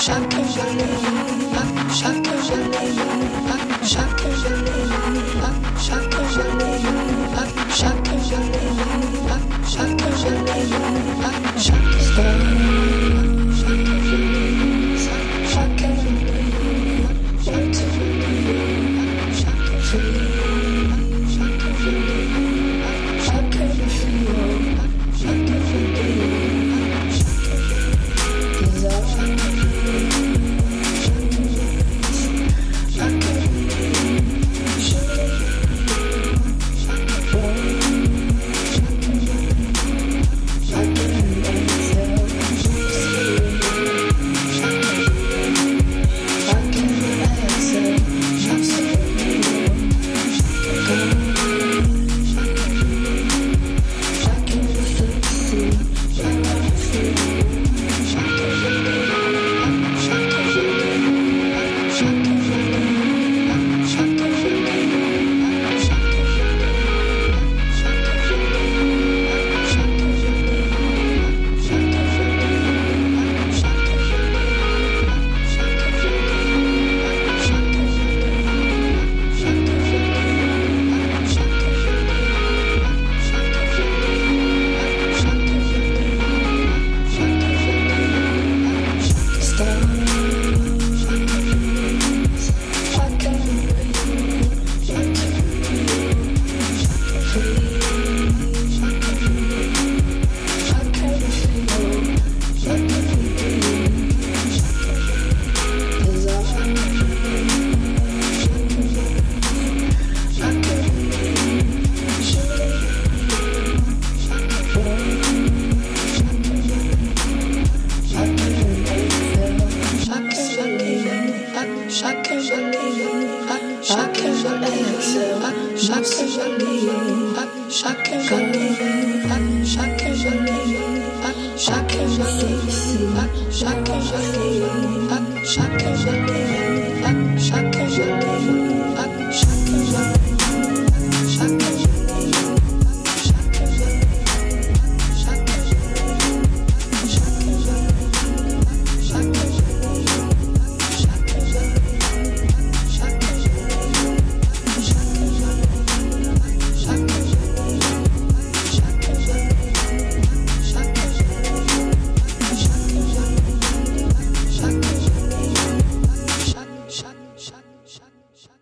Shut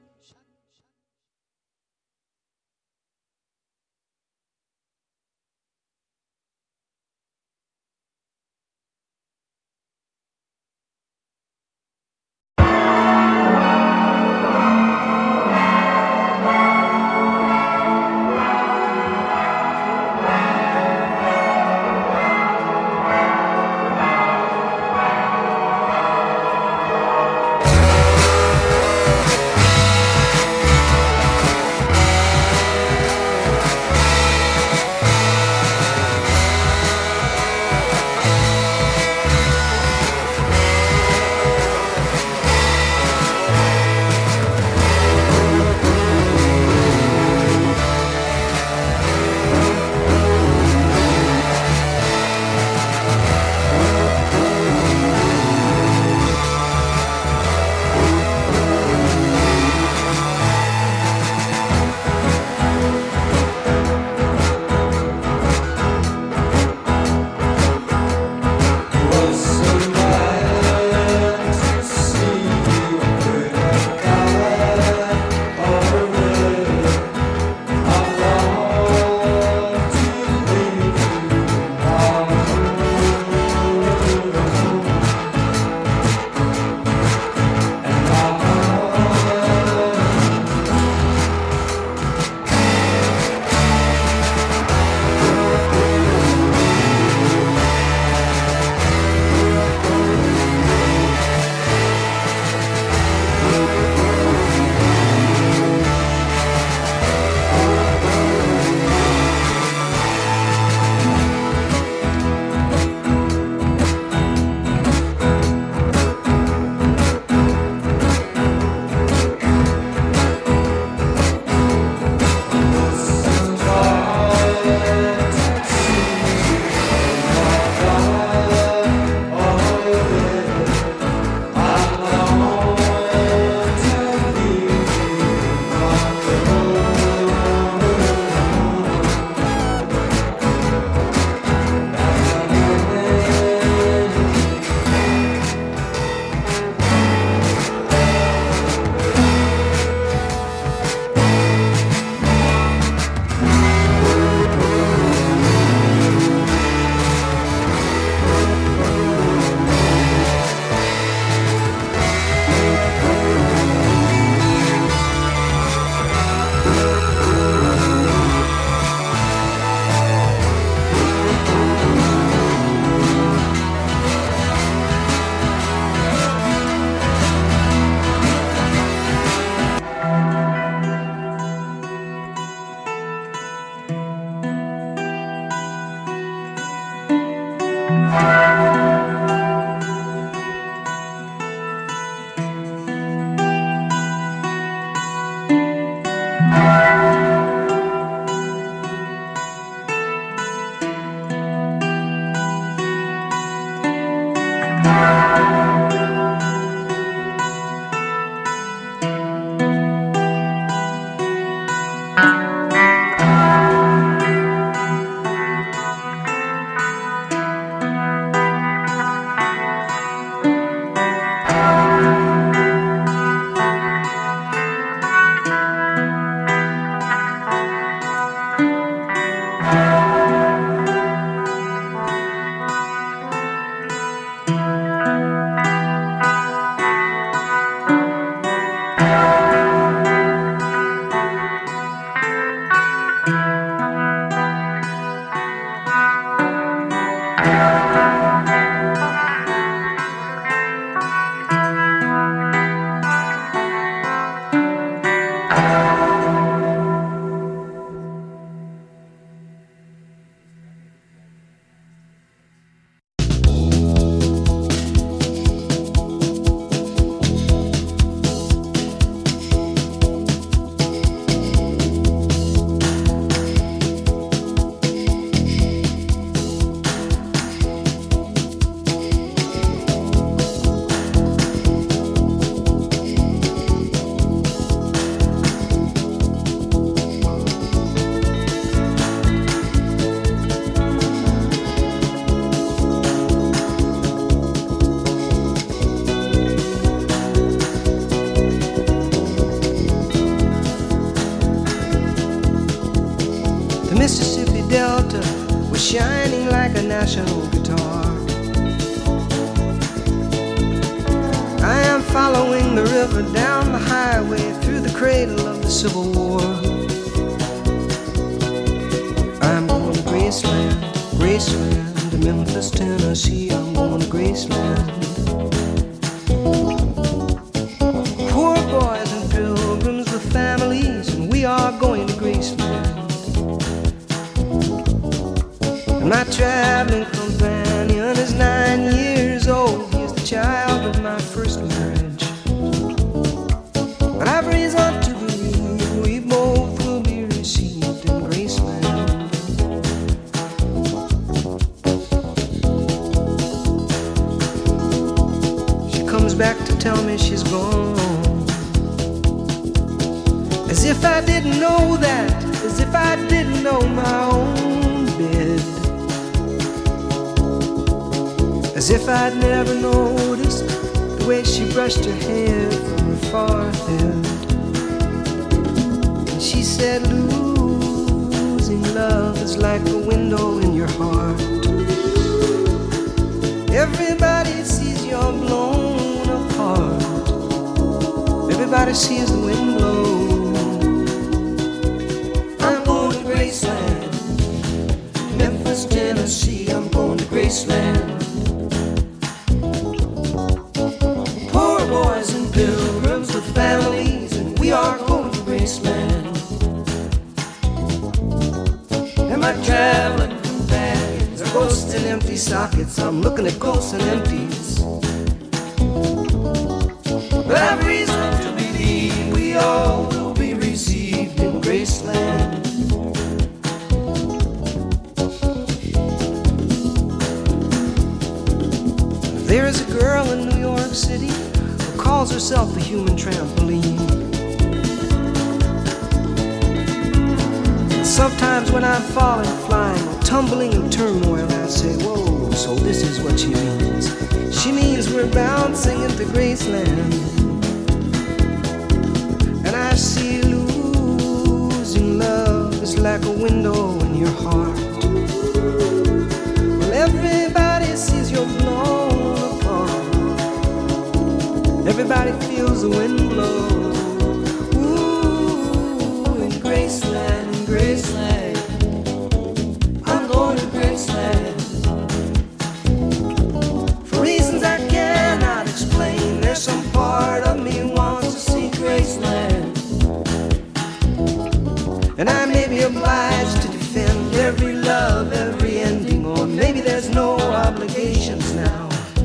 shining like a national guitar. I am following the river down the highway through the cradle of the Civil War. I'm going to Graceland, Graceland, to Memphis, Tennessee. I'm going to Graceland. Poor boys and pilgrims with families, and we are going to Graceland. And my traveling companion is 9 years old. He's the child of my first marriage. But I've reason to believe we both will be received in Graceland. She comes back to tell me she's gone, as if I didn't know that, as if I didn't know my own bed, as if I'd never noticed the way she brushed her hair from her forehead. And she said, losing love is like a window in your heart. Everybody sees you're blown apart. Everybody sees the wind blow. I'm going to Graceland, Memphis, Tennessee. I'm going to Graceland. Poor boys and pilgrims with families, and we are going to Graceland. And my traveling companions are ghosts in empty sockets. I'm looking at ghosts and empties. But I've reason to believe we all will be received in Graceland. There is a girl in New York City who calls herself the human trampoline. Sometimes when I'm falling, flying, or tumbling in turmoil, I say, whoa, so this is what she means. She means we're bouncing into Graceland. And I see losing love is like a window in your heart. Well, everybody sees you're blown apart. Everybody feels the wind blow. Ooh, in Graceland, in Graceland. I'm going to Graceland. For reasons I cannot explain, there's some part of me wants to see Graceland. And I may be obliged to defend every love, every ending, or maybe there's no obligations now.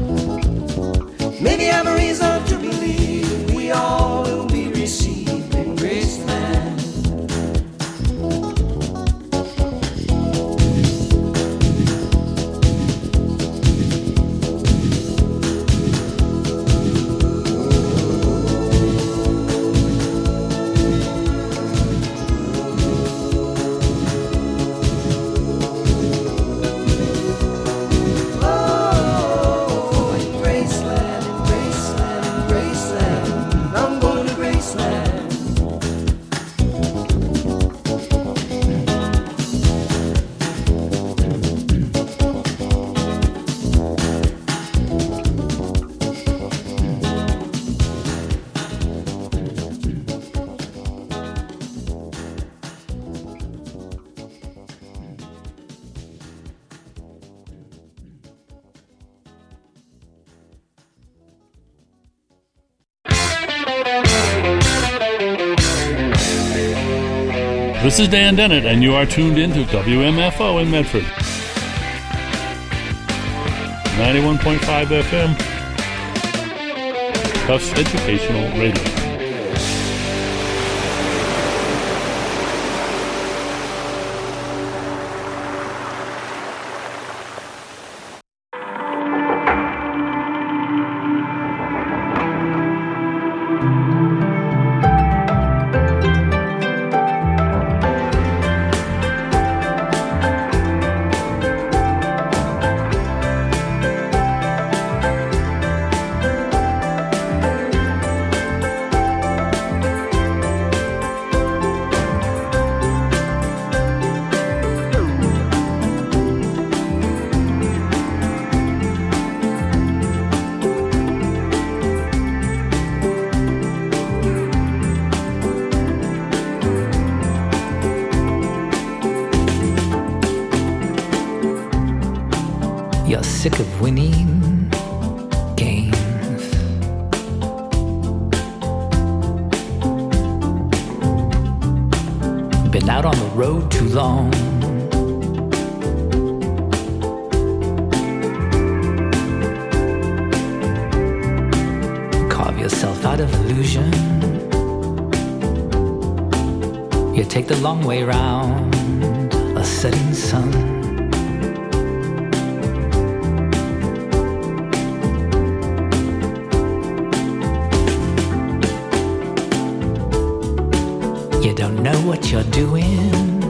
Maybe I'm a reason to believe we all will be received in Graceland. This is Dan Dennett, and you are tuned into WMFO in Medford. 91.5 FM. Tufts Educational Radio. You're sick of winning games. Been out on the road too long. Carve yourself out of illusion. You take the long way round a setting sun. You don't know what you're doing.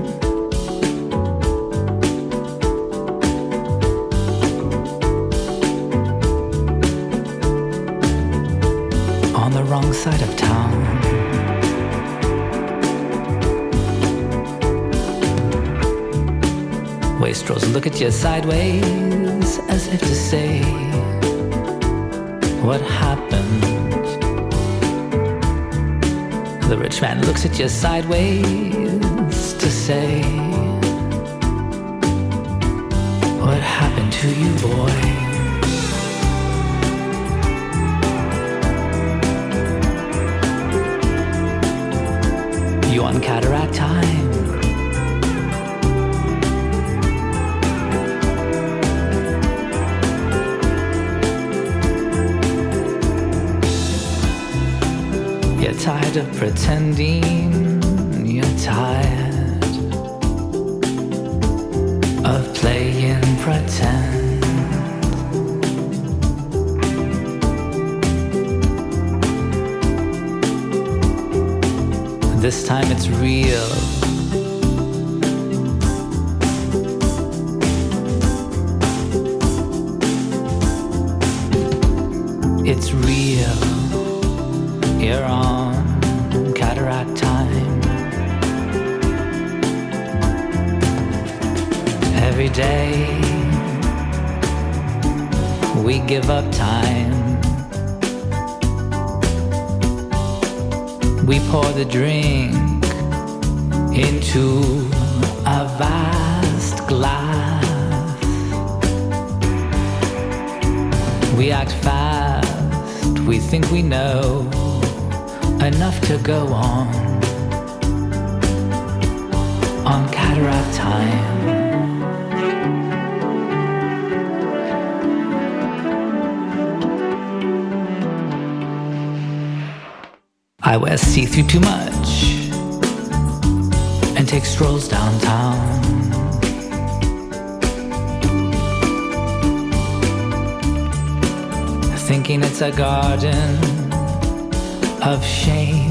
On the wrong side of town. Wastrels look at you sideways as if to say, what happened? The rich man looks at you sideways to say, what happened to you, boy? You on cataract time. You're tired of pretending, you're tired of playing pretend. This time it's real. It's real. You're on cataract time. Every day we give up time. We pour the drink into a vast glass. We act fast, we think we know enough to go on cataract time. I wear see-through too much and take strolls downtown. Thinking it's a garden of shame.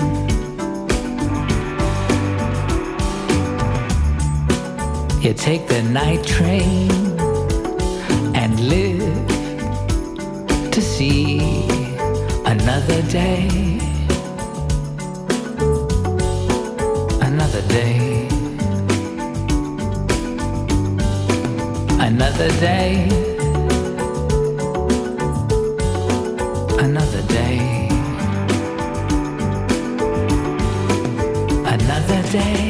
You take the night train and live to see another day. Another day. Another day. Another day. Another day.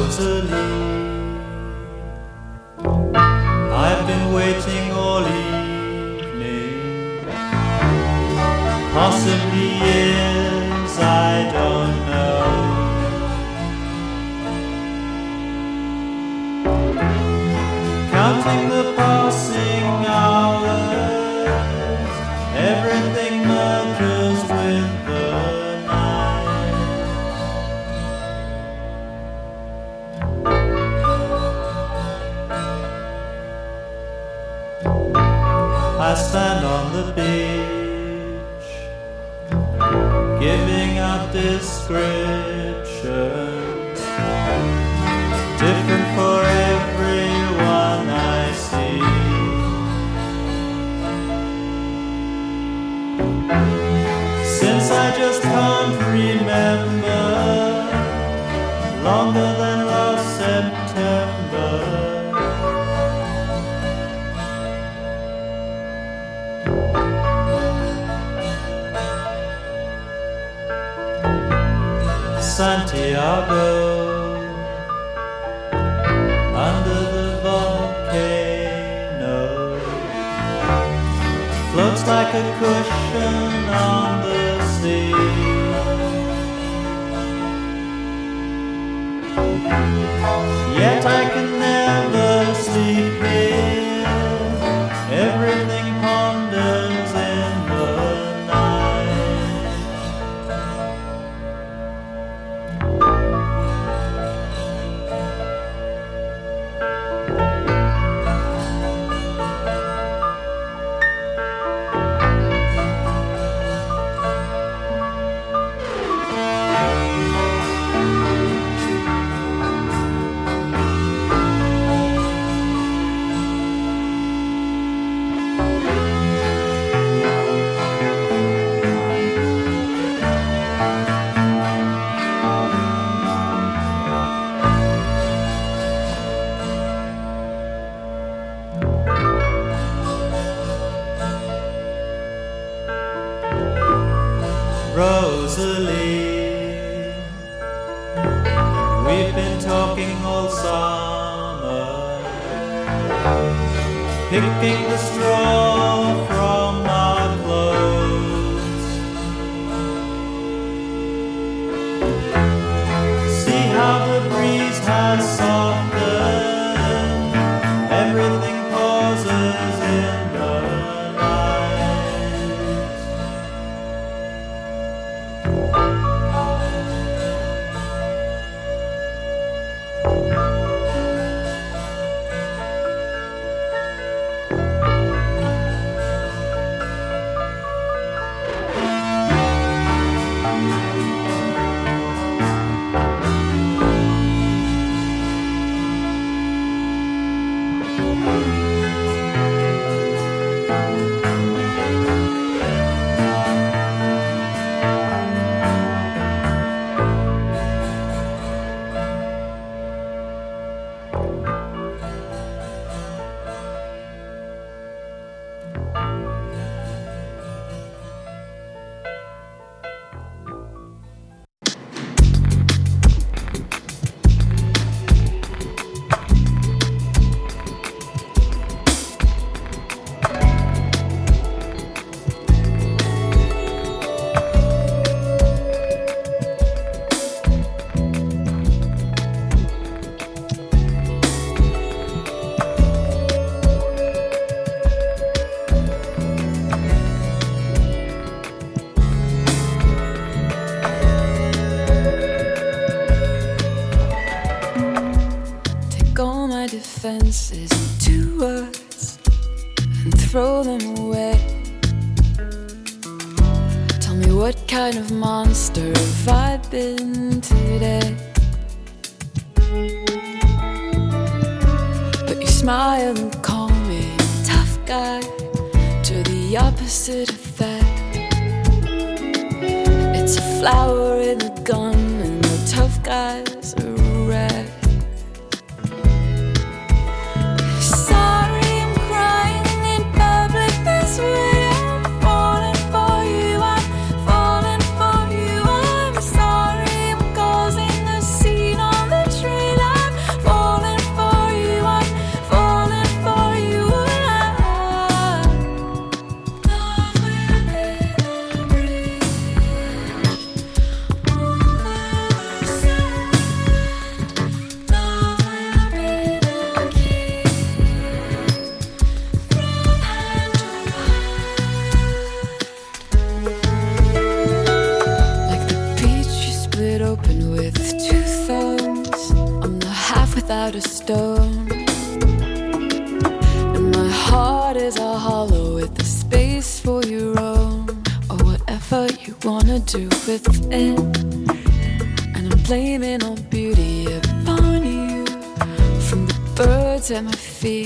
Rosalie, I've been waiting all evening, possibly years, I don't know. Counting the passing hours, everything merges with the night. I stand on the beach, giving out descriptions, different for everyone I see. Since I just can't remember, longer than last September. Santiago, under the volcano, floats like a cushion on the sea. Yet I can never sleep here, everything ponders in the night. Rosalie, we've been talking all summer, picking the straw from our clothes. See how the breeze has softened, everything pauses in the night. Defenses into words and throw them away. Tell me what kind of monster have I been today? But you smile and call me tough guy, to the opposite effect. It's a flower in a gun and the tough guy's a wreck. Tree line. open with two thumbs. I'm the half without a stone. And my heart is a hollow with a space for your own. Or whatever you wanna do with it. And I'm blaming all beauty upon you. From the birds at my feet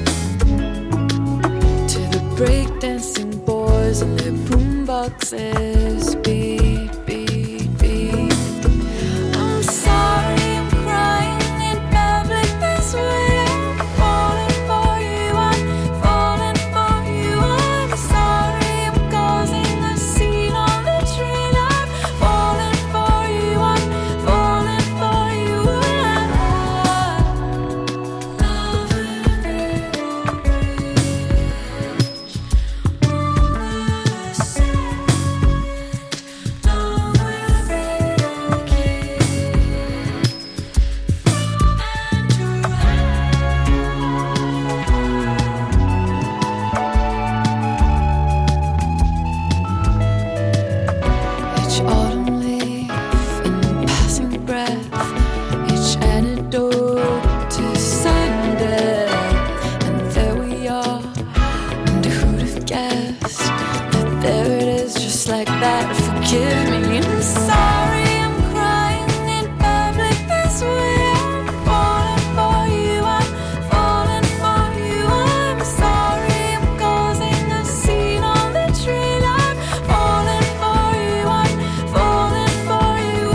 to the breakdancing boys and their boomboxes. Beat, beat, beat. I'm sorry, I'm crying in public this way. I'm falling for you, I'm falling for you. I'm sorry, I'm causing a scene on the train. I'm falling for you, I'm falling for you. Each autumn leaf in passing breath, each antidote to sudden death. And there we are, and who'd have guessed that there it is, just like that. Forgive me, I'm sorry, I'm crying in public this way. I'm falling for you, I'm falling for you. I'm sorry, I'm causing a scene on the train. I'm falling for you, I'm falling for you.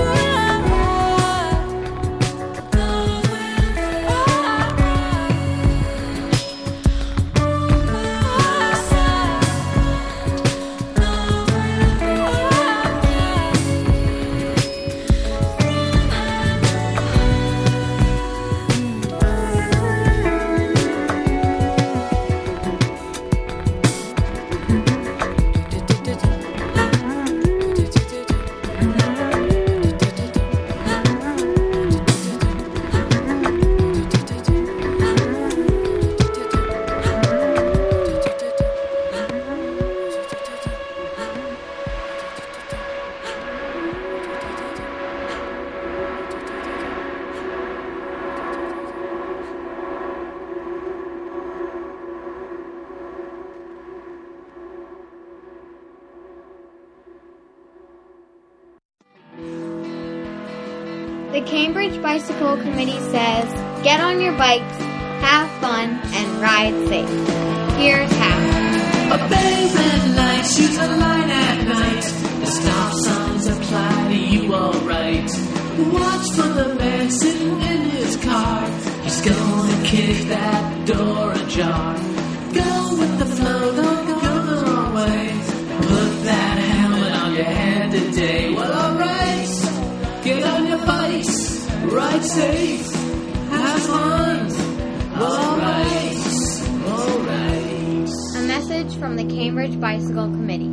The Cambridge Bicycle Committee says, get on your bikes, have fun, and ride safe. Here's how. Obey red lights, use the line at night. The stop signs apply to you alright. Watch for the man sitting in his car. He's gonna kick that door ajar. Go with the flow, don't go the wrong way. Put that helmet on your head today. Well, alright, get on your bikes, ride safe, have fun. Alright, alright. A message from the Cambridge Bicycle Committee.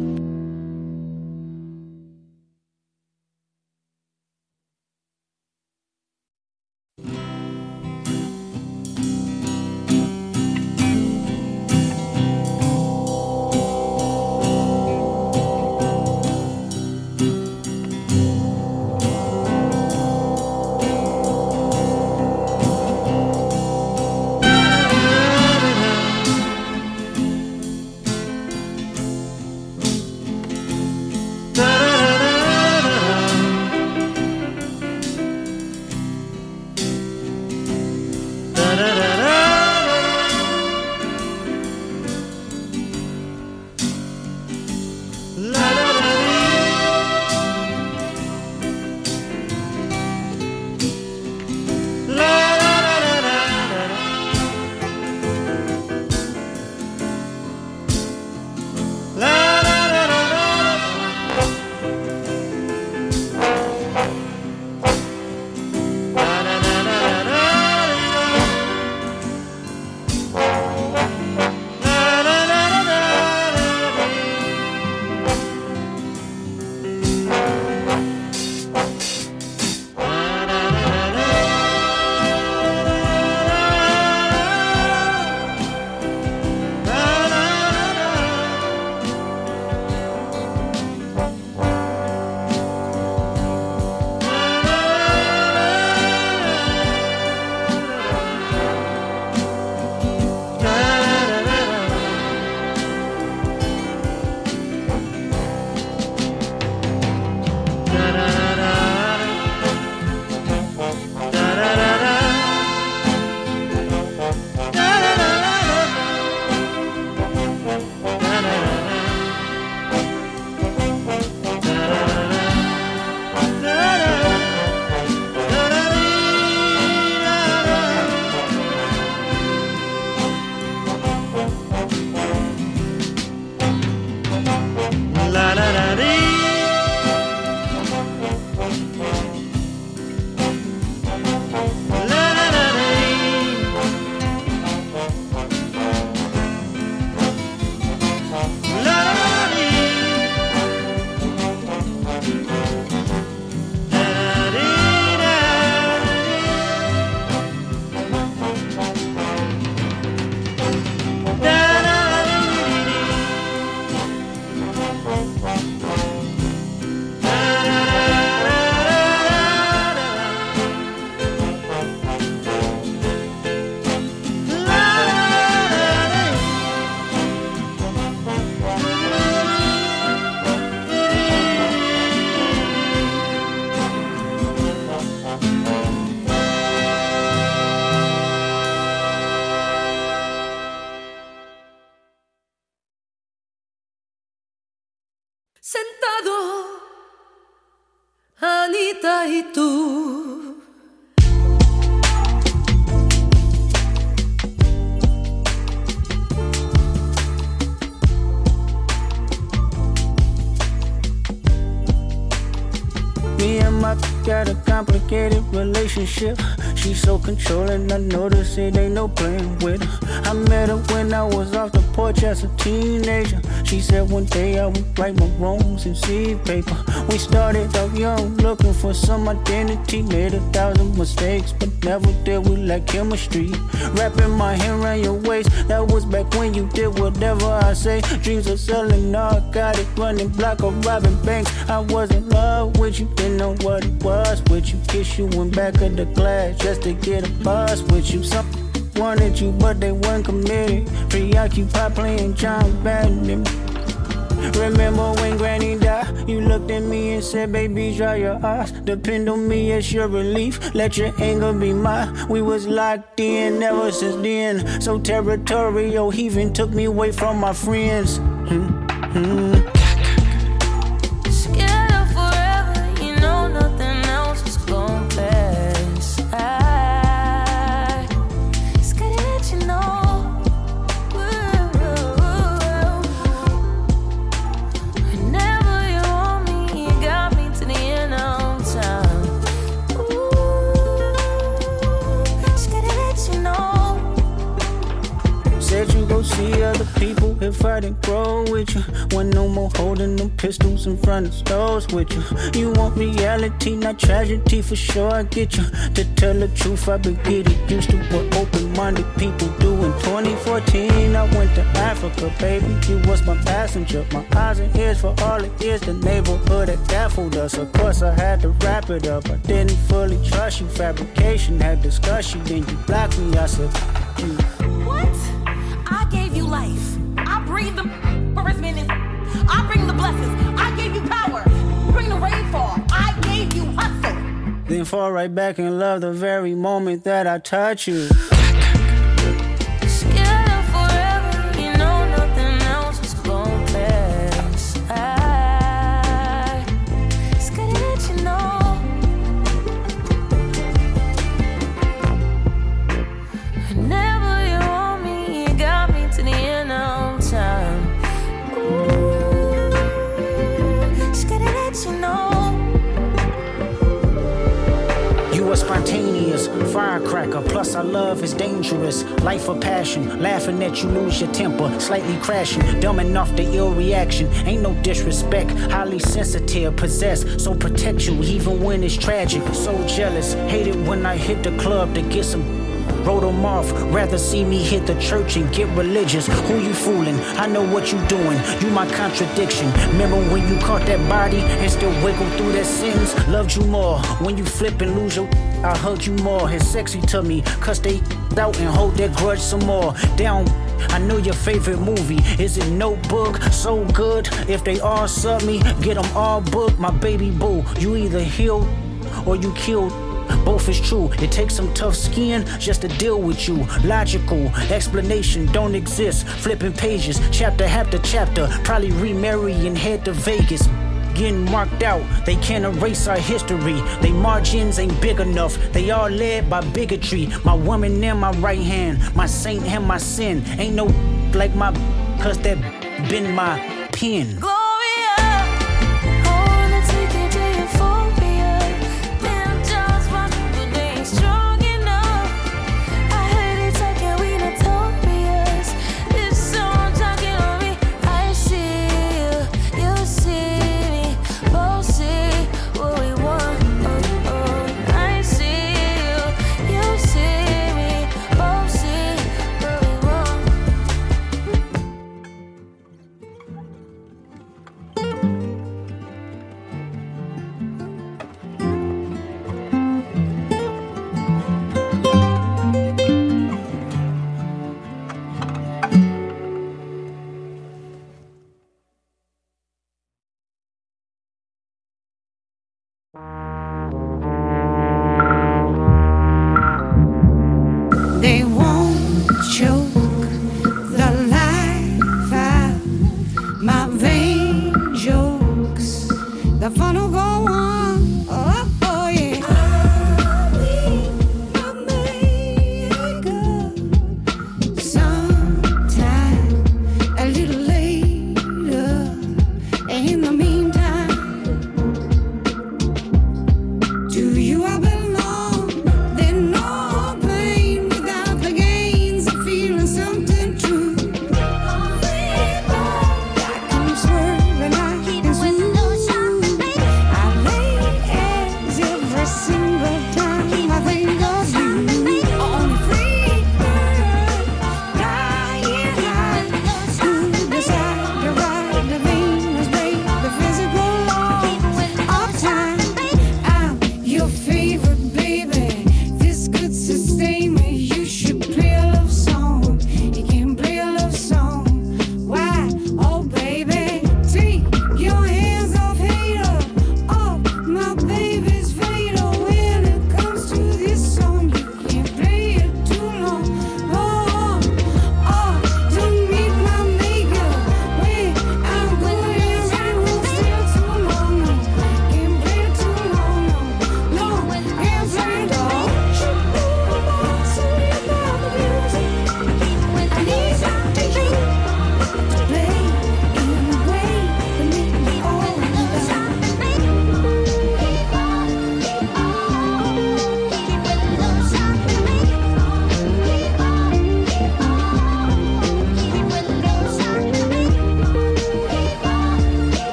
Sentado, Anita y tú. Me and my got a complicated relationship. She's so controlling, I notice it ain't no playing with her. I met her when I was off the porch as a teenager. She said one day I would write my wrongs in seed paper. We started out young, looking for some identity. Made 1,000 mistakes, but never did we like chemistry. Wrapping my hand around your waist, that was back when you did whatever I say. Dreams of selling narcotics, running block or robbing banks. I was in love with you, didn't know what it was with you. Kiss you in back of the glass just to get a buzz with you. Some wanted you, but they weren't committed. Preoccupied playing John Madden. Remember when Granny died? You looked at me and said, baby, dry your eyes. Depend on me as your relief. Let your anger be mine. We was locked in ever since then. So territorial, he even took me away from my friends. Scared of forever, you know nothing else is gonna pass. I scared to let you know. Whenever you want me, you got me to the end of time. Scared to let you know. Said you go see other people if I didn't grow with you. When no more holding them pistols in front of stores with you. You want reality, not tragedy, for sure I get you. To tell the truth, I've been getting used to what open-minded people do. In 2014, I went to Africa, baby. You was my passenger, my eyes and ears for all it is. The neighborhood that baffled us. Of course, I had to wrap it up. I didn't fully trust you. Fabrication had discussed you, then you blocked me. I said, you. What? I gave you life. I breathed the forest minutes. I bring the blessings. I gave you power. Bring the rainfall. I gave you hustle. Then fall right back in love the very moment that I touch you. Scared of forever, you know nothing else is gonna pass. I scared to let you know. Whenever you want me, you got me to the end of time. Ooh, scared to let you know. You are spontaneous, firecracker, plus our love is dangerous. Life of passion, laughing at you lose your temper, slightly crashing, dumbing off the ill reaction. Ain't no disrespect, highly sensitive, possessed, so protect you even when it's tragic. So jealous, hate it when I hit the club to get some. Wrote them off, rather see me hit the church and get religious. Who you fooling? I know what you doing. You my contradiction. Remember when you caught that body and still wiggle through that sentence? Loved you more. When you flip and lose your, I hugged you more. It's sexy to me, cause they out and hold that grudge some more. Down, I know your favorite movie. Is it Notebook? So good. If they all sub me, get them all booked. My baby boo, you either healed or you killed. Both is true, it takes some tough skin just to deal with you. Logical explanation don't exist. Flipping pages, chapter after chapter. Probably remarry and head to Vegas. Getting marked out, they can't erase our history. They margins ain't big enough, they all led by bigotry. My woman in my right hand, my saint and my sin. Ain't no like my, cause that been my pen.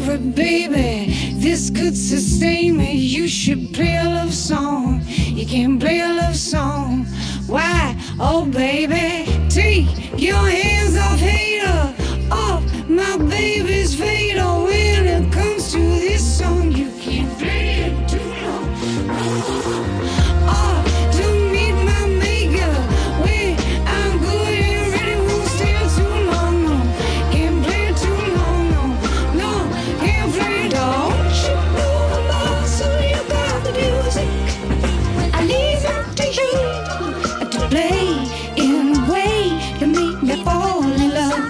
comfort, baby. This could sustain me. You should play a love song. You can play a love song. Why? Oh, baby, take your hands off hater, off my baby's fader. When it comes to this song, you can't play it too long. Off to meet my maker. When I'm good and ready, won't stay too long. No, can't play it too long. No, no, can't play it. Don't you know the boss? So you got the music. I leave it to you to play in a way to make me fall in love.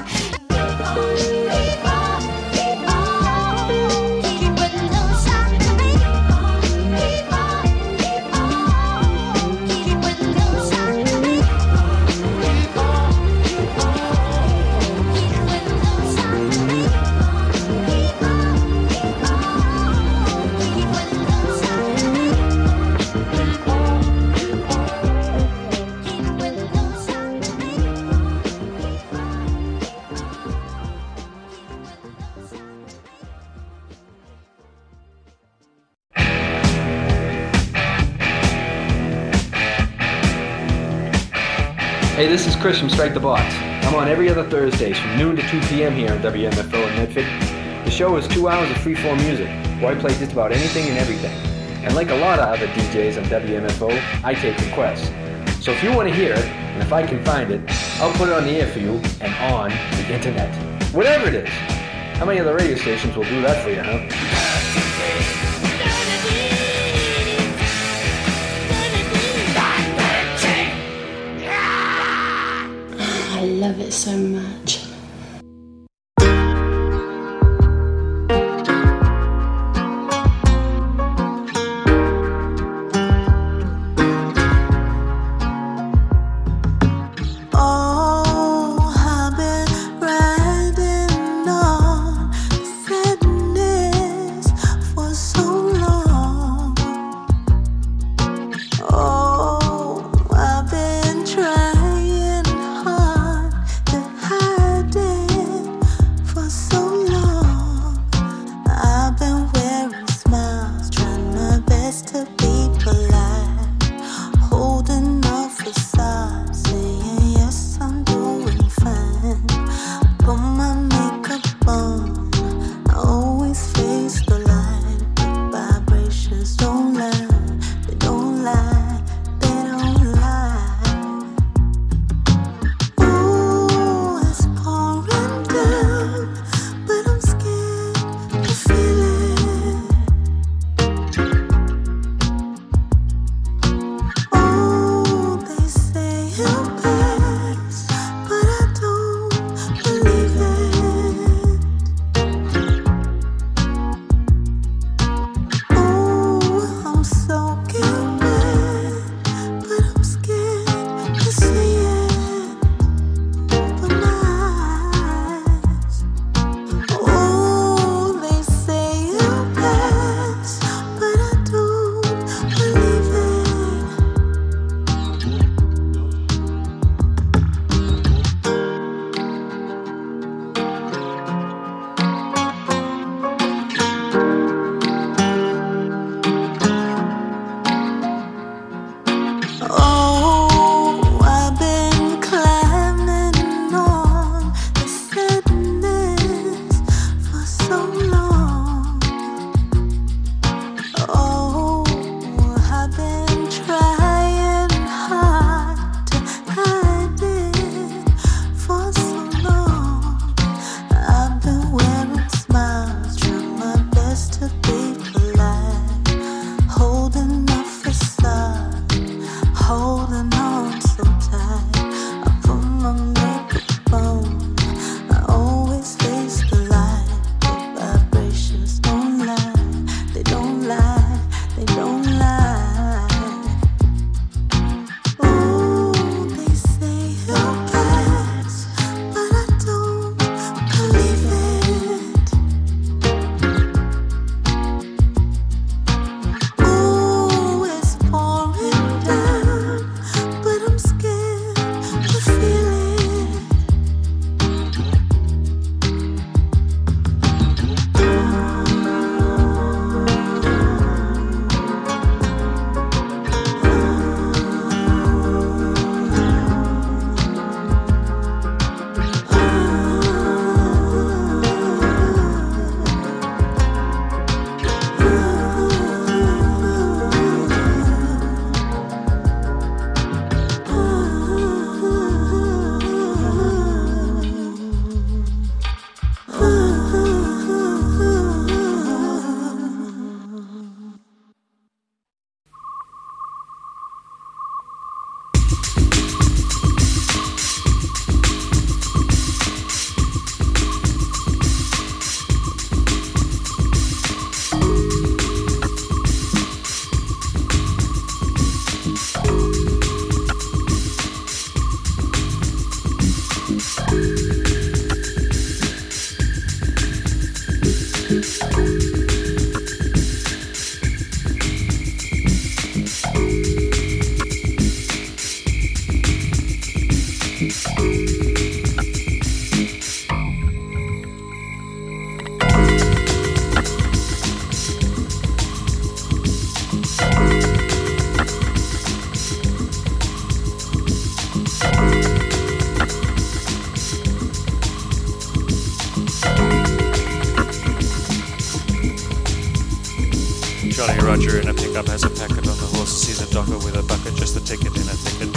Hey, this is Chris from Strike the Box. I'm on every other Thursdays from noon to 2 p.m. here on WMFO in Medford. The show is 2 hours of free-form music, where I play just about anything and everything. And like a lot of other DJs on WMFO, I take requests. So if you want to hear it, and if I can find it, I'll put it on the air for you and on the internet. Whatever it is. How many other radio stations will do that for you, huh? I love it so much. has a packet on the horse, sees a docker with a bucket, just a ticket in a thicket.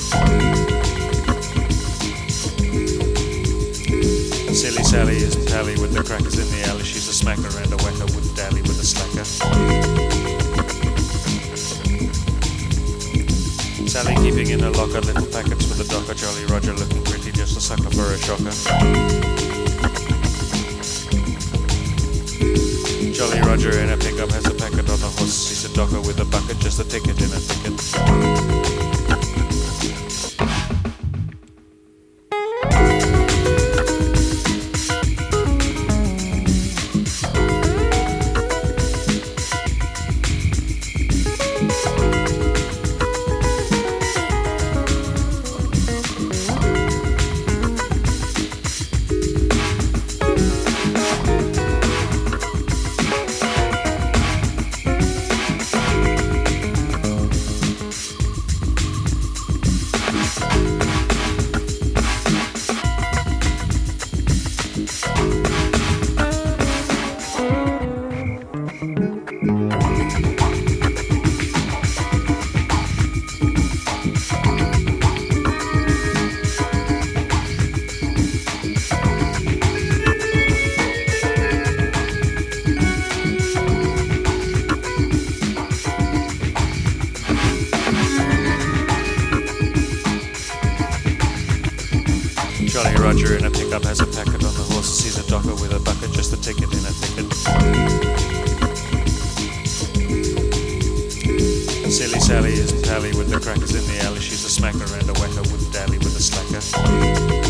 Silly Sally isn't pally with the crackers in the alley, she's a smacker and a whacker, wouldn't dally with a slacker. Sally keeping in her locker little packets with a docker, Jolly Roger looking pretty, just a sucker for a shocker. Jolly Roger in a pickup has a packet on the horse, sees a docker with a bucket, just a ticket in a thicket. Jolly Roger in a pickup has a packet on the horse, sees a docker with a bucket, just a ticket in a thicket. Silly Sally isn't pally with the crackers in the alley, she's a smacker and a whacker, wouldn't dally with a slacker.